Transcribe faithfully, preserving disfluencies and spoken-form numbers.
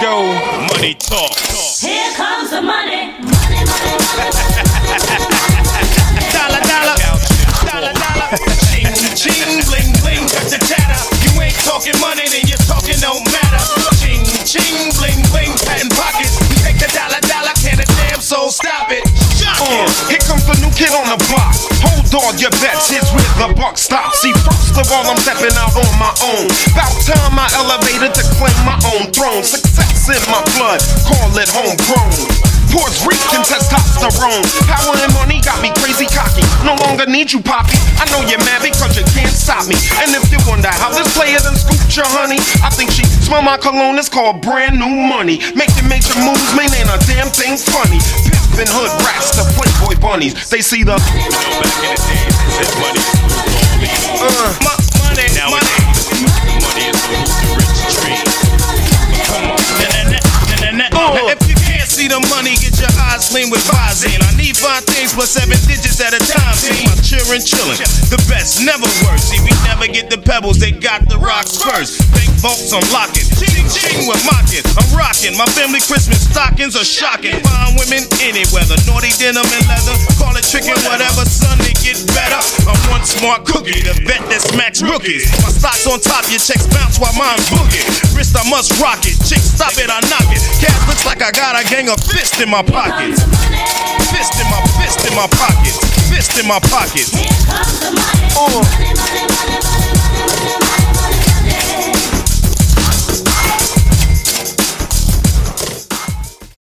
go. Money talk. Here comes the money. Money, money, money, money. Dollar, dollar. Dollar, dollar. Ching, ching, bling, bling. Got the chatter. You ain't talking money, then your talking don't matter. Ching, ching, bling, bling. Patent pockets. We take the dollar, dollar. Can a damn soul stop it? Uh, here comes the new kid on the block. Hold all your bets, here's where the buck stops. See, first of all, I'm stepping out on my own. About time I elevated to claim my own throne. Success in my blood, call it homegrown. Puerto Rican testosterone. Power and money got me crazy cocky. No longer need you, poppy. I know you're mad because you can't stop me. And if you wonder how this player done scooped your honey, I think she smell my cologne, it's called brand new money. Making major moves, man, ain't a damn thing funny. Pimpin' hood rats, the Playboy bunnies. They see the back in the days, this money is uh, my money, nowadays, money is the rich tree. Come on, na, na, na, na, na. Now, if you can't see the money, get your eyes clean with Visine. I need five things plus seven digits at a time. See my children chillin', the best, never worse. See, we never get the pebbles, they got the rocks first. Bank vaults, I'm locking. Ching, ching, we're mocking. I'm rocking. My family Christmas stockings are shocking. Fine women any weather, naughty denim and leather. Call it trickin', whatever, son, they get better. I'm one smart cookie, the vet that smacks rookies. My stock's on top, your checks bounce while mine boogie. Wrist, I must rock it. Chick, stop it, I knock it. Cash looks like I got a gang of fists in my pockets. Fist in my fist in my pockets. Fist in my pockets. Here comes the money. Uh. Money, money,